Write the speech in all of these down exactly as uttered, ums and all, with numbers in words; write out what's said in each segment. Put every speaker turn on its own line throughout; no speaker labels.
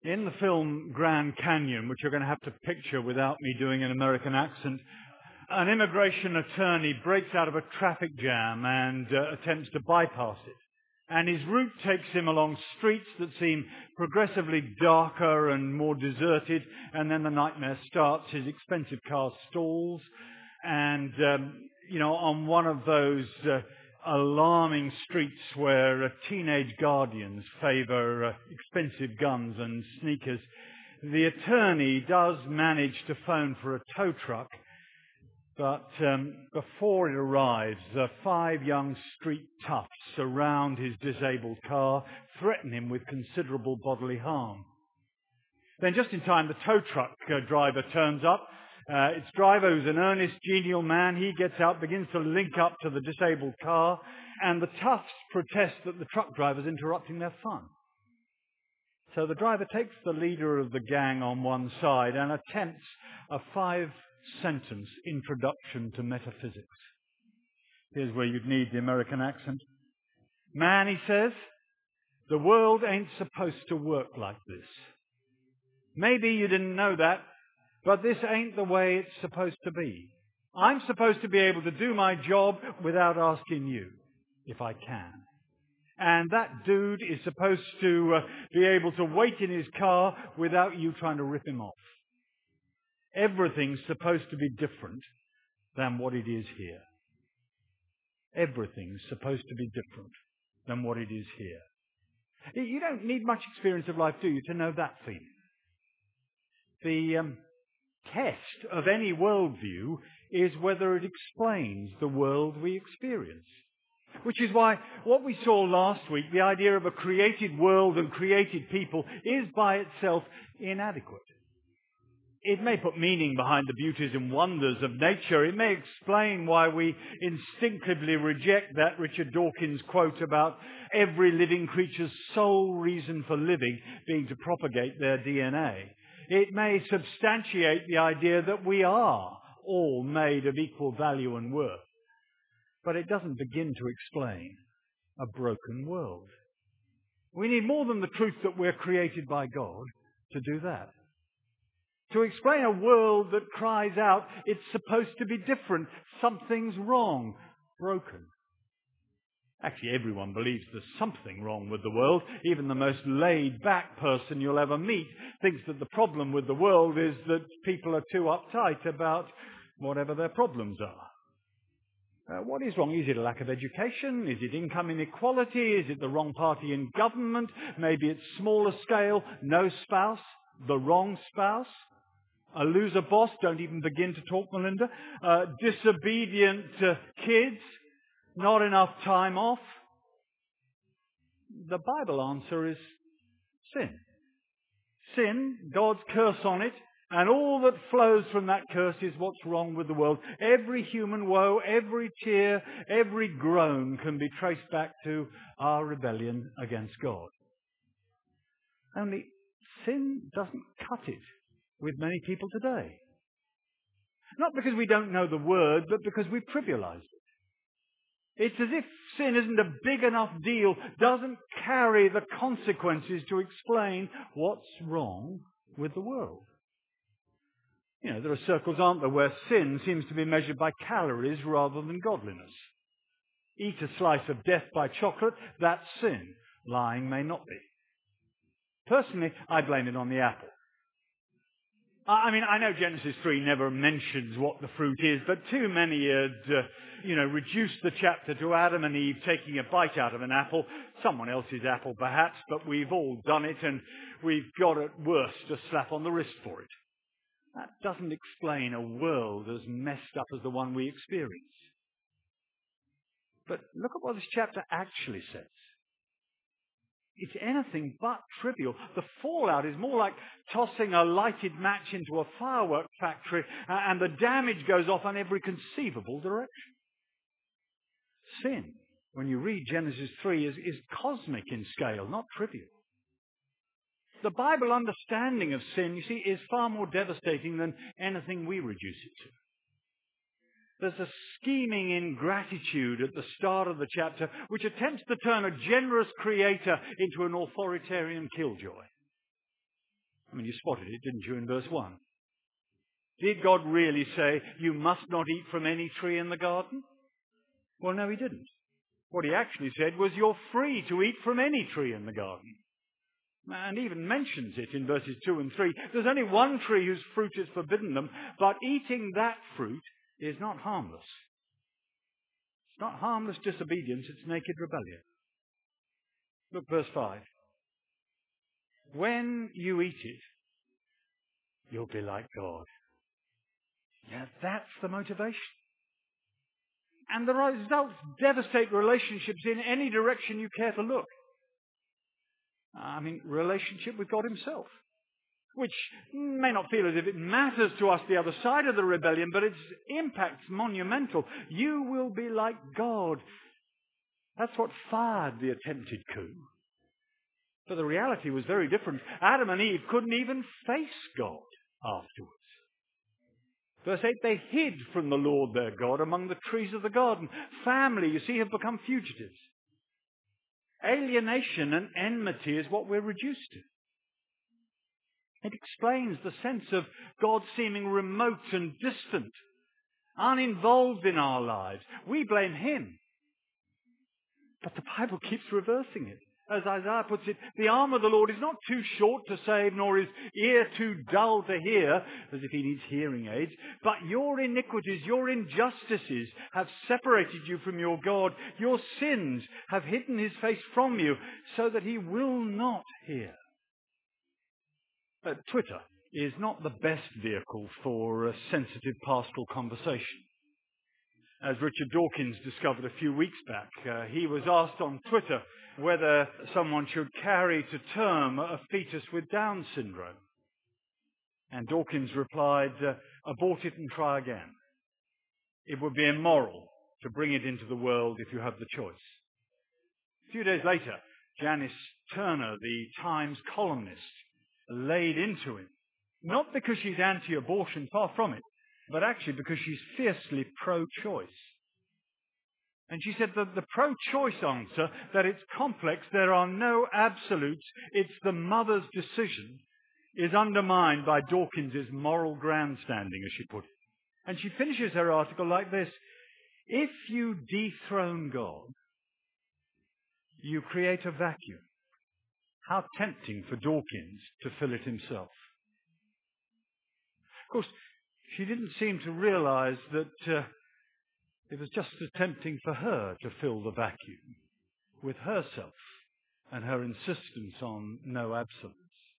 In the film Grand Canyon, which you're going to have to picture without me doing an American accent, an immigration attorney breaks out of a traffic jam and uh, attempts to bypass it. And his route takes him along streets that seem progressively darker and more deserted, and then the nightmare starts. His expensive car stalls, and, um, you know, on one of those uh, alarming streets where uh, teenage guardians favor uh, expensive guns and sneakers, the attorney does manage to phone for a tow truck. But um, before it arrives, uh, five young street toughs surround his disabled car, threaten him with considerable bodily harm. Then just in time, the tow truck uh, driver turns up. Uh, its driver, who's an earnest, genial man, he gets out, begins to link up to the disabled car, and the toughs protest that the truck driver's interrupting their fun. So the driver takes the leader of the gang on one side and attempts a five sentence introduction to metaphysics. Here's where you'd need the American accent. Man, he says, the world ain't supposed to work like this. Maybe you didn't know that, but this ain't the way it's supposed to be. I'm supposed to be able to do my job without asking you, if I can. And that dude is supposed to uh, be able to wait in his car without you trying to rip him off. Everything's supposed to be different than what it is here. Everything's supposed to be different than what it is here. You don't need much experience of life, do you, to know that feeling? The um, test of any worldview is whether it explains the world we experience. Which is why what we saw last week, the idea of a created world and created people, is by itself inadequate. It may put meaning behind the beauties and wonders of nature. It may explain why we instinctively reject that Richard Dawkins quote about every living creature's sole reason for living being to propagate their D N A. It may substantiate the idea that we are all made of equal value and worth. But it doesn't begin to explain a broken world. We need more than the truth that we're created by God to do that. To explain a world that cries out, it's supposed to be different, something's wrong, broken. Actually, everyone believes there's something wrong with the world. Even the most laid-back person you'll ever meet thinks that the problem with the world is that people are too uptight about whatever their problems are. Uh, what is wrong? Is it a lack of education? Is it income inequality? Is it the wrong party in government? Maybe it's smaller scale, no spouse, the wrong spouse. A loser boss, don't even begin to talk, Melinda. Uh, disobedient uh, kids, not enough time off. The Bible answer is sin. Sin, God's curse on it, and all that flows from that curse is what's wrong with the world. Every human woe, every tear, every groan can be traced back to our rebellion against God. Only sin doesn't cut it with many people today. Not because we don't know the word, but because we've trivialized it. It's as if sin isn't a big enough deal, doesn't carry the consequences to explain what's wrong with the world. You know, there are circles, aren't there, where sin seems to be measured by calories rather than godliness. Eat a slice of death by chocolate, that's sin. Lying may not be. Personally, I blame it on the apple. I mean, I know Genesis three never mentions what the fruit is, but too many had, uh, you know, reduced the chapter to Adam and Eve taking a bite out of an apple, someone else's apple perhaps, but we've all done it and we've got at worst a slap on the wrist for it. That doesn't explain a world as messed up as the one we experience. But look at what this chapter actually says. It's anything but trivial. The fallout is more like tossing a lighted match into a firework factory and the damage goes off in every conceivable direction. Sin, when you read Genesis three, is, is cosmic in scale, not trivial. The Bible understanding of sin, you see, is far more devastating than anything we reduce it to. There's a scheming ingratitude at the start of the chapter which attempts to turn a generous creator into an authoritarian killjoy. I mean, you spotted it, didn't you, in verse one? Did God really say, you must not eat from any tree in the garden? Well, no, he didn't. What he actually said was, you're free to eat from any tree in the garden. And even mentions it in verses two and three. There's only one tree whose fruit is forbidden them, but eating that fruit is not harmless. It's not harmless disobedience, it's naked rebellion. Look, verse five. When you eat it, you'll be like God. Yeah, that's the motivation. And the results devastate relationships in any direction you care to look. I mean, relationship with God himself, which may not feel as if it matters to us the other side of the rebellion, but its impact's monumental. You will be like God. That's what fired the attempted coup. But the reality was very different. Adam and Eve couldn't even face God afterwards. Verse eight, they hid from the Lord their God among the trees of the garden. Family, you see, have become fugitives. Alienation and enmity is what we're reduced to. It explains the sense of God seeming remote and distant, uninvolved in our lives. We blame him. But the Bible keeps reversing it. As Isaiah puts it, the arm of the Lord is not too short to save, nor his ear too dull to hear, as if he needs hearing aids. But your iniquities, your injustices have separated you from your God. Your sins have hidden his face from you, so that he will not hear. Uh, Twitter is not the best vehicle for a sensitive pastoral conversation. As Richard Dawkins discovered a few weeks back, uh, he was asked on Twitter whether someone should carry to term a fetus with Down syndrome. And Dawkins replied, uh, abort it and try again. It would be immoral to bring it into the world if you have the choice. A few days later, Janice Turner, the Times columnist, laid into him, not because she's anti-abortion, far from it, but actually because she's fiercely pro-choice. And she said that the pro-choice answer, that it's complex, there are no absolutes, it's the mother's decision, is undermined by Dawkins' moral grandstanding, as she put it. And she finishes her article like this: if you dethrone God, you create a vacuum. How tempting for Dawkins to fill it himself. Of course, she didn't seem to realize that uh, it was just as tempting for her to fill the vacuum with herself and her insistence on no absolutes.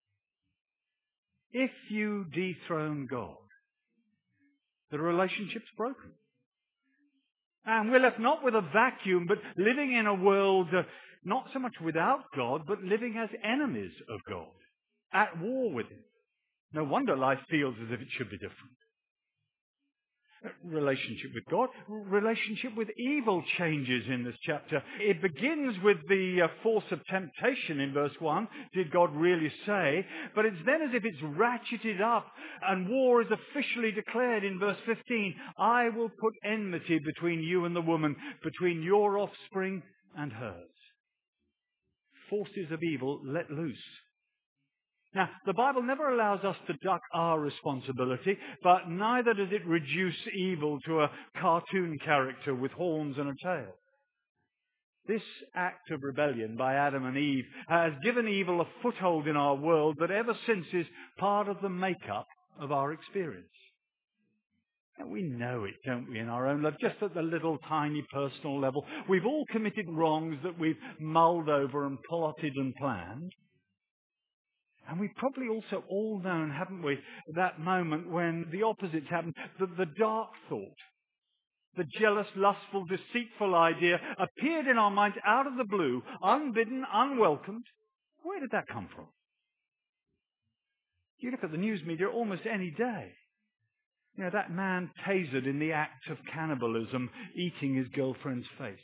If you dethrone God, the relationship's broken. And we're left not with a vacuum, but living in a world uh, not so much without God, but living as enemies of God, at war with him. No wonder life feels as if it should be different. Relationship with God, relationship with evil changes in this chapter. It begins with the uh, force of temptation in verse one. Did God really say? But it's then as if it's ratcheted up and war is officially declared in verse fifteen. I will put enmity between you and the woman, between your offspring and hers. Forces of evil let loose. Now, the Bible never allows us to duck our responsibility, but neither does it reduce evil to a cartoon character with horns and a tail. This act of rebellion by Adam and Eve has given evil a foothold in our world that ever since is part of the makeup of our experience. And we know it, don't we, in our own life, just at the little tiny personal level. We've all committed wrongs that we've mulled over and plotted and planned. And we've probably also all known, haven't we, that moment when the opposites happened, the, the dark thought, the jealous, lustful, deceitful idea appeared in our minds out of the blue, unbidden, unwelcomed. Where did that come from? You look at the news media almost any day. You know, that man tasered in the act of cannibalism, eating his girlfriend's face.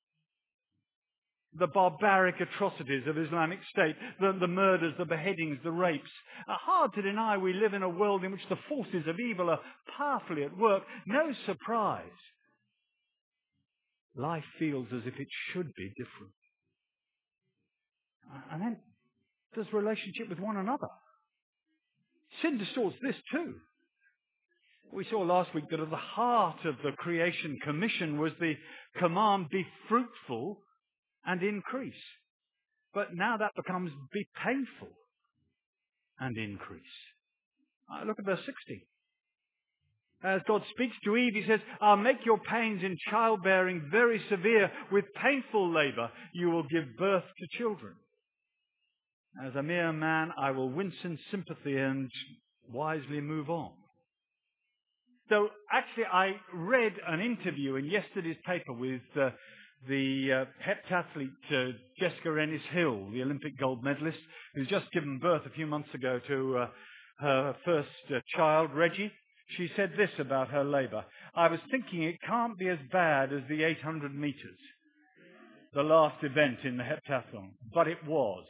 The barbaric atrocities of Islamic State, the, the murders, the beheadings, the rapes. Uh, hard to deny we live in a world in which the forces of evil are powerfully at work. No surprise. Life feels as if it should be different. And then there's relationship with one another. sin distorts this too. We saw last week that at the heart of the creation commission was the command, be fruitful and increase. But now that becomes be painful and increase. Uh, look at verse sixty. As God speaks to Eve, he says, I'll make your pains in childbearing very severe. With painful labor, you will give birth to children. As a mere man, I will wince in sympathy and wisely move on. So actually, I read an interview in yesterday's paper with uh, the uh, heptathlete uh, Jessica Ennis-Hill, the Olympic gold medalist, who's just given birth a few months ago to uh, her first uh, child, Reggie. She said this about her labour. I was thinking it can't be as bad as the eight hundred metres, the last event in the heptathlon, but it was.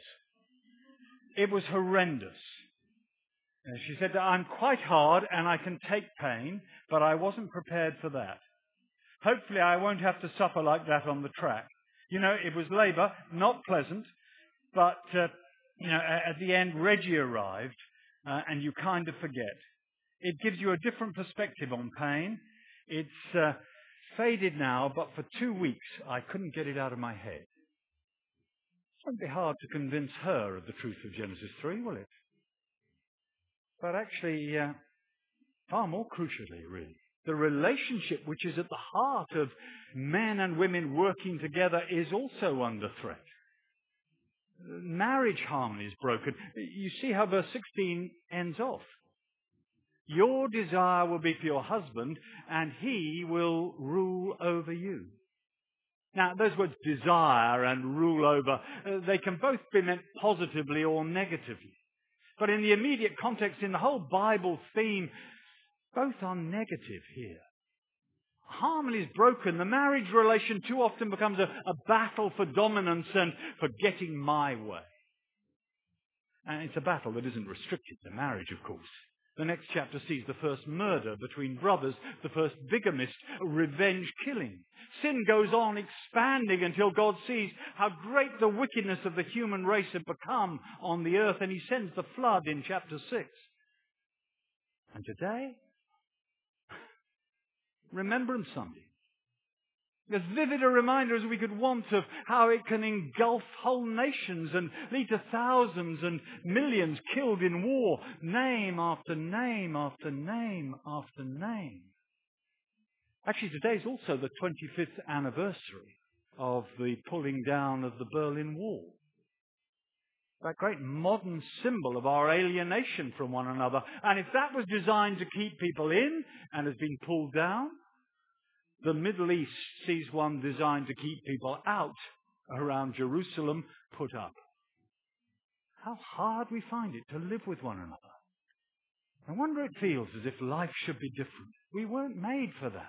It was horrendous. And she said, I'm quite hard and I can take pain, but I wasn't prepared for that. Hopefully I won't have to suffer like that on the track. You know, it was labour, not pleasant, but, uh, you know, at the end, Reggie arrived, uh, and you kind of forget. It gives you a different perspective on pain. It's uh, faded now, but for two weeks I couldn't get it out of my head. It won't be hard to convince her of the truth of Genesis three, will it? But actually, uh, far more crucially, really, the relationship which is at the heart of men and women working together is also under threat. Marriage harmony is broken. You see how verse sixteen ends off. Your desire will be for your husband, and he will rule over you. Now, those words desire and rule over, uh, they can both be meant positively or negatively. But in the immediate context, in the whole Bible theme, both are negative here. Harmony is broken. The marriage relation too often becomes a, a battle for dominance and for getting my way. And it's a battle that isn't restricted to marriage, of course. The next chapter sees the first murder between brothers, the first bigamist, revenge killing. Sin goes on expanding until God sees how great the wickedness of the human race had become on the earth, and he sends the flood in chapter six. And today, Remembrance Sunday. As vivid a reminder as we could want of how it can engulf whole nations and lead to thousands and millions killed in war, name after name after name after name. Actually, today is also the twenty-fifth anniversary of the pulling down of the Berlin Wall. That great modern symbol of our alienation from one another. And if that was designed to keep people in and has been pulled down, the Middle East sees one designed to keep people out around Jerusalem put up. How hard we find it to live with one another. No wonder it feels as if life should be different. We weren't made for that.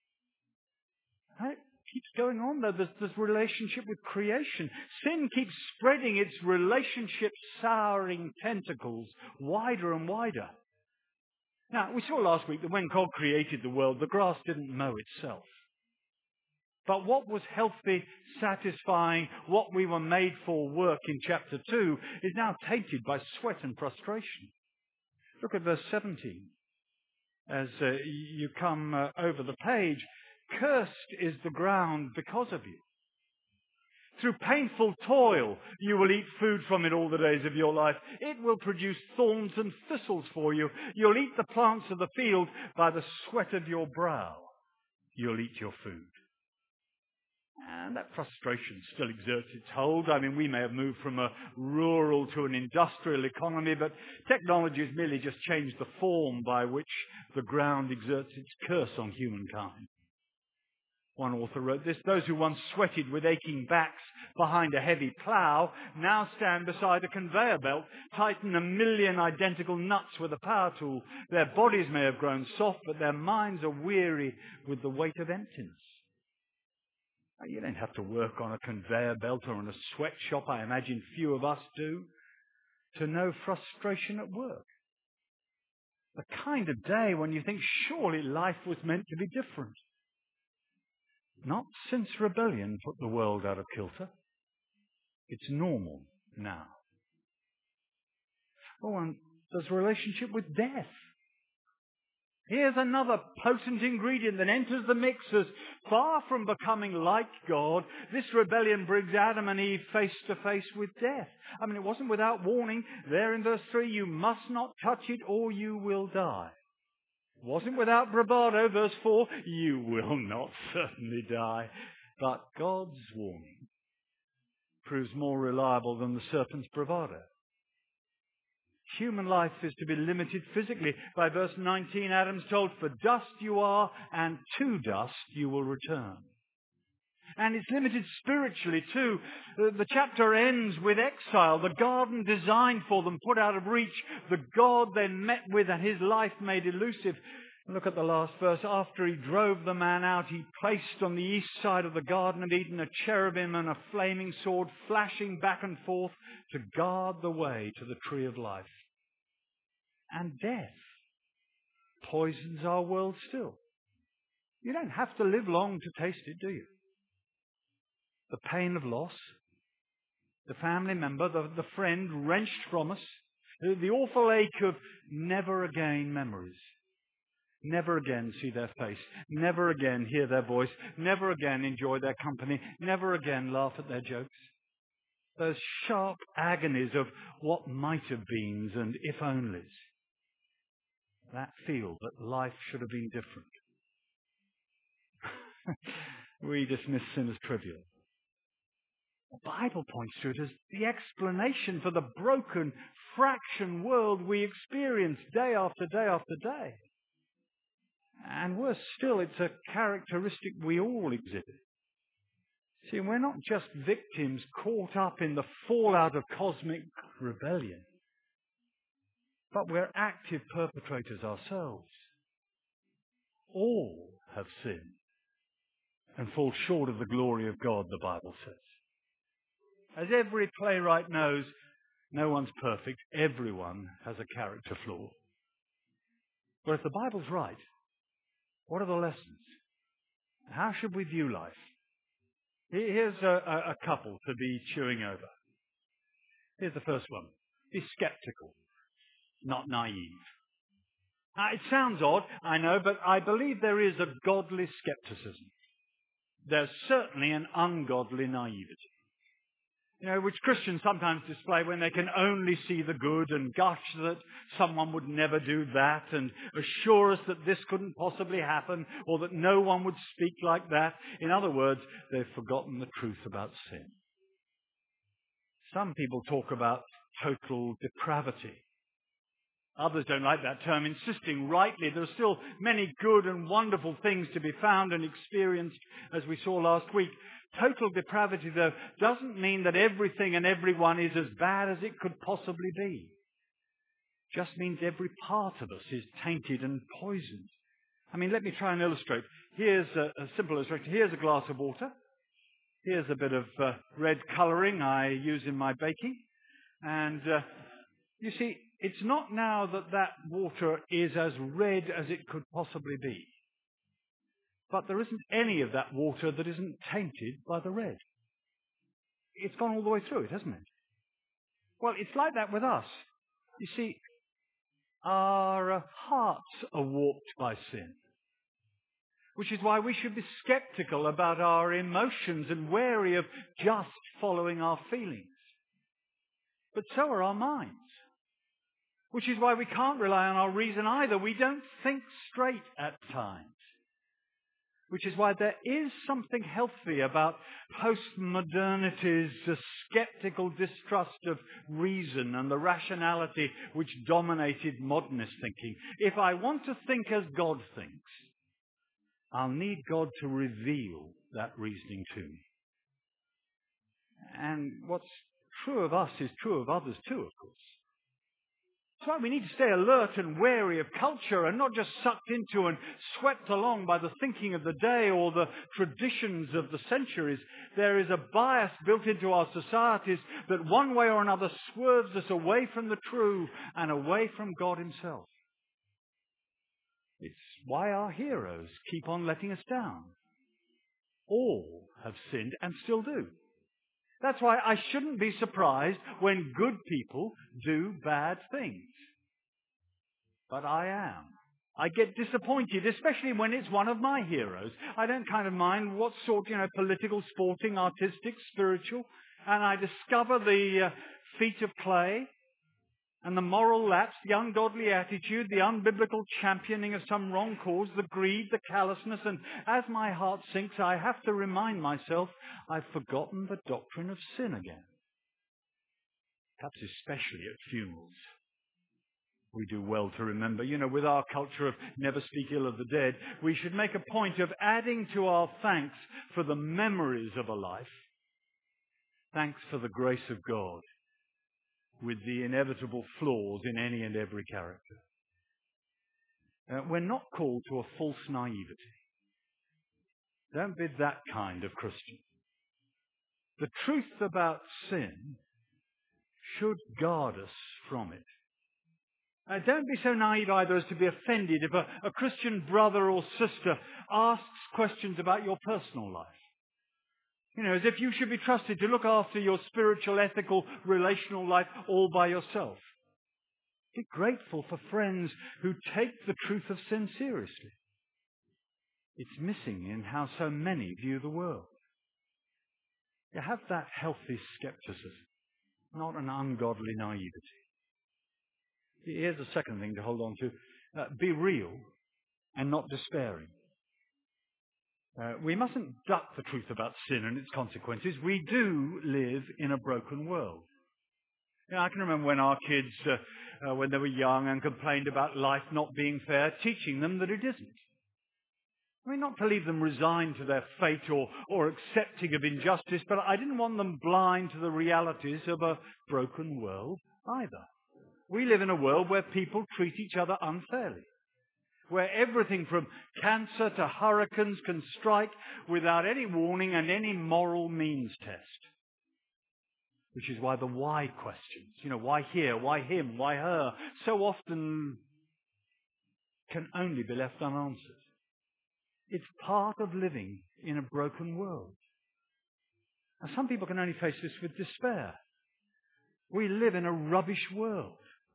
It keeps going on though. There's this relationship with creation. Sin keeps spreading its relationship souring tentacles wider and wider. Now, we saw last week that when God created the world, the grass didn't mow itself. But what was healthy, satisfying, what we were made for work in chapter two is now tainted by sweat and frustration. Look at verse seventeen. As uh, you come uh, over the page, cursed is the ground because of you. Through painful toil, you will eat food from it all the days of your life. It will produce thorns and thistles for you. You'll eat the plants of the field by the sweat of your brow. You'll eat your food. And that frustration still exerts its hold. I mean, we may have moved from a rural to an industrial economy, but technology has merely just changed the form by which the ground exerts its curse on humankind. One author wrote this, those who once sweated with aching backs behind a heavy plough now stand beside a conveyor belt, tighten a million identical nuts with a power tool. Their bodies may have grown soft, but their minds are weary with the weight of emptiness. Now, you don't have to work on a conveyor belt or in a sweatshop, I imagine few of us do, to know frustration at work. The kind of day when you think surely life was meant to be different. Not since rebellion put the world out of kilter. It's normal now. Oh, and There's relationship with death. Here's another potent ingredient that enters the mix as far from becoming like God. This rebellion brings Adam and Eve face to face with death. I mean, it wasn't without warning. There in verse three, you must not touch it or you will die. It wasn't without bravado. Verse four, you will not certainly die. But God's warning proves more reliable than the serpent's bravado. Human life is to be limited physically. By verse nineteen, Adam's told, for dust you are, and to dust you will return. And it's limited spiritually too. The chapter ends with exile, the garden designed for them, put out of reach, the God they met with and his life made elusive. Look at the last verse. After he drove the man out, he placed on the east side of the Garden of Eden a cherubim and a flaming sword flashing back and forth to guard the way to the tree of life. And death poisons our world still. You don't have to live long to taste it, do you? The pain of loss, the family member, the, the friend wrenched from us, the, the awful ache of never again memories. Never again see their face. Never again hear their voice. Never again enjoy their company. Never again laugh at their jokes. Those sharp agonies of what might have beens and if onlys. That feel that life should have been different. We dismiss sin as trivial. The Bible points to it as the explanation for the broken, fraction world we experience day after day after day. And worse still, it's a characteristic we all exhibit. See, we're not just victims caught up in the fallout of cosmic rebellion, but we're active perpetrators ourselves. All have sinned and fall short of the glory of God, the Bible says. As every playwright knows, no one's perfect. Everyone has a character flaw. But if the Bible's right, what are the lessons? How should we view life? Here's a, a, a couple to be chewing over. Here's the first one. Be skeptical, not naive. Now, it sounds odd, I know, but I believe there is a godly skepticism. There's certainly an ungodly naivety. You know, which Christians sometimes display when they can only see the good and gush that someone would never do that and assure us that this couldn't possibly happen or that no one would speak like that. In other words, they've forgotten the truth about sin. Some people talk about total depravity. Others don't like that term, insisting rightly there are still many good and wonderful things to be found and experienced, as we saw last week. Total depravity, though, doesn't mean that everything and everyone is as bad as it could possibly be. It just means every part of us is tainted and poisoned. I mean, let me try and illustrate. Here's a, a simple illustration. Here's a glass of water. Here's a bit of uh, red colouring I use in my baking. And uh, you see, it's not now that that water is as red as it could possibly be. But there isn't any of that water that isn't tainted by the red. It's gone all the way through it, hasn't it? Well, it's like that with us. You see, our uh, hearts are warped by sin, which is why we should be skeptical about our emotions and wary of just following our feelings. But so are our minds, which is why we can't rely on our reason either. We don't think straight at times. Which is why there is something healthy about postmodernity's skeptical distrust of reason and the rationality which dominated modernist thinking. If I want to think as God thinks, I'll need God to reveal that reasoning to me. And what's true of us is true of others too, of course. That's why we need to stay alert and wary of culture and not just sucked into and swept along by the thinking of the day or the traditions of the centuries. There is a bias built into our societies that one way or another swerves us away from the true and away from God himself. It's why our heroes keep on letting us down. All have sinned and still do. That's why I shouldn't be surprised when good people do bad things. but I am. I get disappointed, especially when it's one of my heroes. I don't kind of mind what sort, you know, political, sporting, artistic, spiritual. And I discover the uh, feet of clay and the moral lapse, the ungodly attitude, the unbiblical championing of some wrong cause, the greed, the callousness. And as my heart sinks, I have to remind myself I've forgotten the doctrine of sin again. Perhaps especially at funerals. We do well to remember, you know, with our culture of never speak ill of the dead, we should make a point of adding to our thanks for the memories of a life, thanks for the grace of God, with the inevitable flaws in any and every character. Uh, we're not called to a false naivety. Don't be that kind of Christian. The truth about sin should guard us from it. Uh, don't be so naive either as to be offended if a, a Christian brother or sister asks questions about your personal life. You know, as if you should be trusted to look after your spiritual, ethical, relational life all by yourself. Be grateful for friends who take the truth of sin seriously. It's missing in how so many view the world. You have that healthy skepticism, not an ungodly naivety. Here's a second thing to hold on to. Uh, be real and not despairing. Uh, we mustn't duck the truth about sin and its consequences. We do live in a broken world. You know, I can remember when our kids, uh, uh, when they were young and complained about life not being fair, teaching them that it isn't. I mean, not to leave them resigned to their fate or, or accepting of injustice, but I didn't want them blind to the realities of a broken world either. We live in a world where people treat each other unfairly, where everything from cancer to hurricanes can strike without any warning and any moral means test. Which is why the why questions, you know, why here, why him, why her, so often can only be left unanswered. It's part of living in a broken world. Now, some people can only face this with despair. We live in a rubbish world.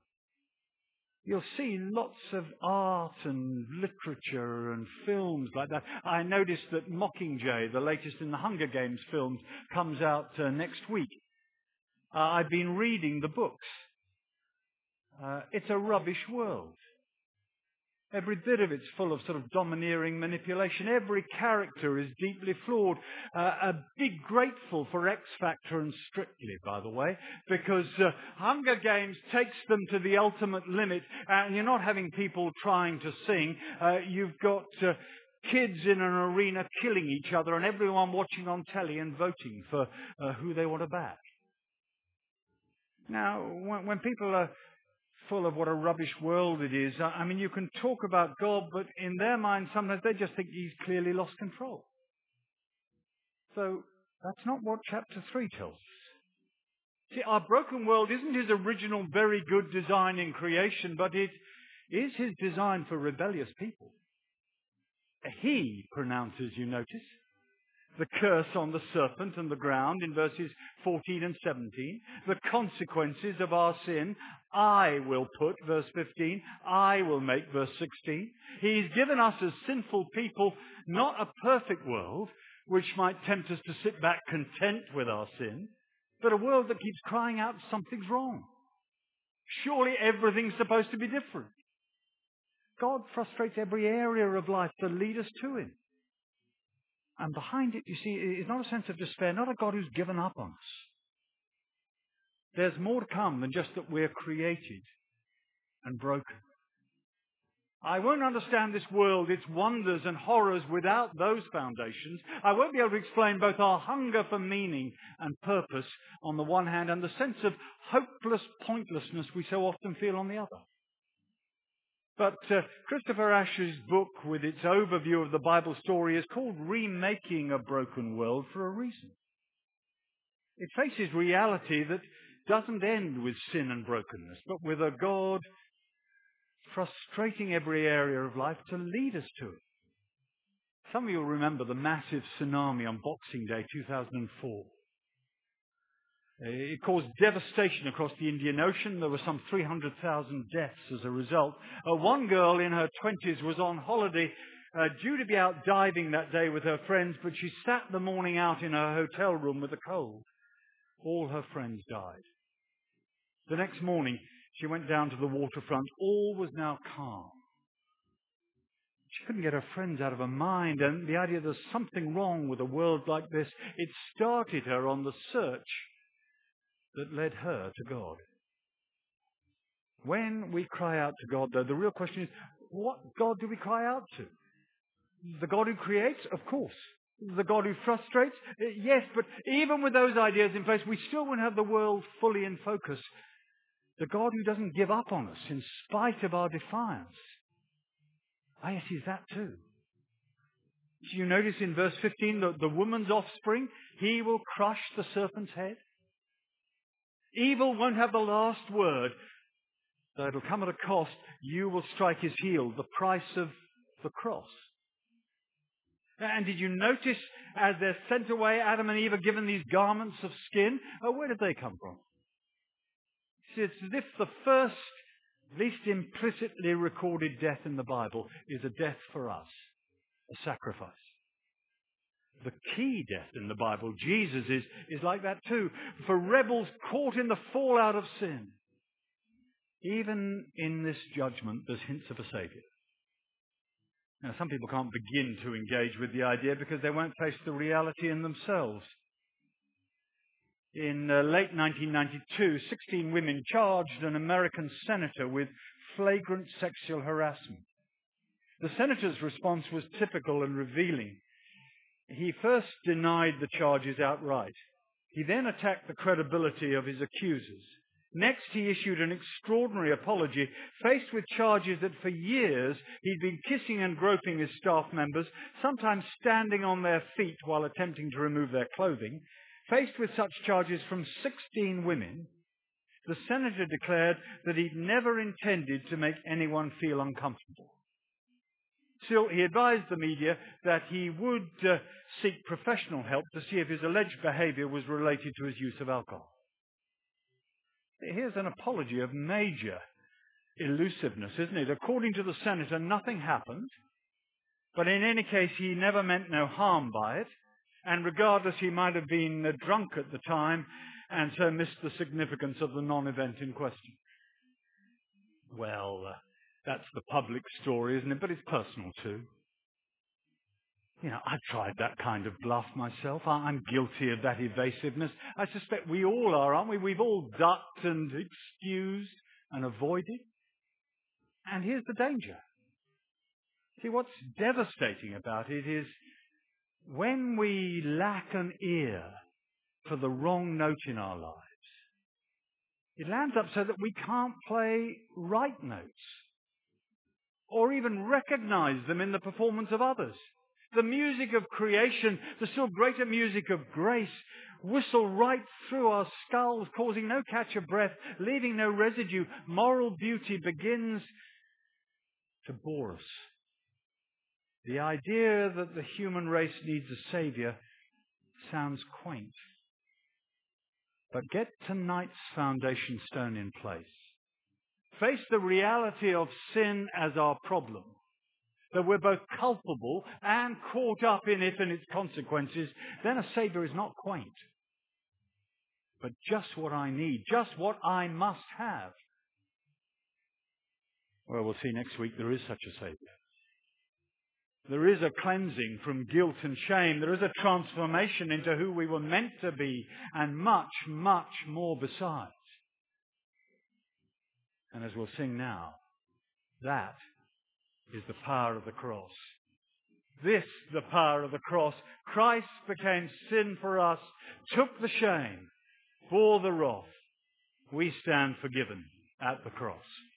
You'll see lots of art and literature and films like that. I noticed that Mockingjay, the latest in the Hunger Games films, comes out uh, next week. Uh, I've been reading the books. Uh, it's a rubbish world. Every bit of it's full of sort of domineering manipulation. Every character is deeply flawed. Uh, uh, be grateful for X Factor and Strictly, by the way, because uh, Hunger Games takes them to the ultimate limit, and you're not having people trying to sing. Uh, you've got uh, kids in an arena killing each other, and everyone watching on telly and voting for uh, who they want to back. Now, when, when people are full of what a rubbish world it is, I mean, you can talk about God, but in their minds, sometimes they just think he's clearly lost control. So that's not what chapter three tells us. See, our broken world isn't his original very good design in creation, but it is his design for rebellious people. He pronounces, you notice, the curse on the serpent and the ground in verses fourteen and seventeen. The consequences of our sin, I will put, verse fifteen. I will make, verse sixteen. He's given us as sinful people not a perfect world, which might tempt us to sit back content with our sin, but a world that keeps crying out something's wrong. Surely everything's supposed to be different. God frustrates every area of life to lead us to him. And behind it, you see, is not a sense of despair, not a God who's given up on us. There's more to come than just that we're created and broken. I won't understand this world, its wonders and horrors without those foundations. I won't be able to explain both our hunger for meaning and purpose on the one hand and the sense of hopeless pointlessness we so often feel on the other. But uh, Christopher Ashe's book, with its overview of the Bible story, is called Remaking a Broken World for a reason. It faces reality that doesn't end with sin and brokenness, but with a God frustrating every area of life to lead us to it. Some of you will remember the massive tsunami on Boxing Day two thousand four. It caused devastation across the Indian Ocean. There were some three hundred thousand deaths as a result. Uh, one girl in her twenties was on holiday, uh, due to be out diving that day with her friends, but she sat the morning out in her hotel room with a cold. All her friends died. The next morning, she went down to the waterfront. All was now calm. She couldn't get her friends out of her mind, and the idea there's something wrong with a world like this, it started her on the search that led her to God. When we cry out to God, though, the real question is, what God do we cry out to? The God who creates? Of course. The God who frustrates? Yes, but even with those ideas in place, we still won't have the world fully in focus. The God who doesn't give up on us in spite of our defiance. Ah, yes, he's that too. Do you notice in verse fifteen that the woman's offspring, he will crush the serpent's head? Evil won't have the last word, though it'll come at a cost. You will strike his heel, the price of the cross. And did you notice as they're sent away, Adam and Eve are given these garments of skin? Oh, where did they come from? See, it's as if the first, least implicitly recorded death in the Bible is a death for us, a sacrifice. The key death in the Bible, Jesus, is, is like that too. For rebels caught in the fallout of sin. Even in this judgment, there's hints of a Saviour. Now, some people can't begin to engage with the idea because they won't face the reality in themselves. In uh, late nineteen ninety-two, sixteen women charged an American senator with flagrant sexual harassment. The senator's response was typical and revealing. He first denied the charges outright. He then attacked the credibility of his accusers. Next, he issued an extraordinary apology, faced with charges that for years he'd been kissing and groping his staff members, sometimes standing on their feet while attempting to remove their clothing. Faced with such charges from sixteen women, the senator declared that he'd never intended to make anyone feel uncomfortable. Still, he advised the media that he would uh, seek professional help to see if his alleged behavior was related to his use of alcohol. Here's an apology of major elusiveness, isn't it? According to the senator, nothing happened, but in any case, he never meant no harm by it, and regardless, he might have been uh, drunk at the time and so missed the significance of the non-event in question. Well, uh, that's the public story, isn't it? But it's personal too. You know, I've tried that kind of bluff myself. I'm guilty of that evasiveness. I suspect we all are, aren't we? We've all ducked and excused and avoided. And here's the danger. See, what's devastating about it is when we lack an ear for the wrong note in our lives, it lands up so that we can't play right notes or even recognize them in the performance of others. The music of creation, the still greater music of grace, whistle right through our skulls, causing no catch of breath, leaving no residue. Moral beauty begins to bore us. The idea that the human race needs a saviour sounds quaint. But get tonight's foundation stone in place. Face the reality of sin as our problem. That we're both culpable and caught up in it and its consequences, then a saviour is not quaint. But just what I need, just what I must have. Well, we'll see next week there is such a saviour. There is a cleansing from guilt and shame. There is a transformation into who we were meant to be, and much, much more besides. And as we'll sing now, that is the power of the cross. This, the power of the cross. Christ became sin for us, took the shame, bore the wrath. We stand forgiven at the cross.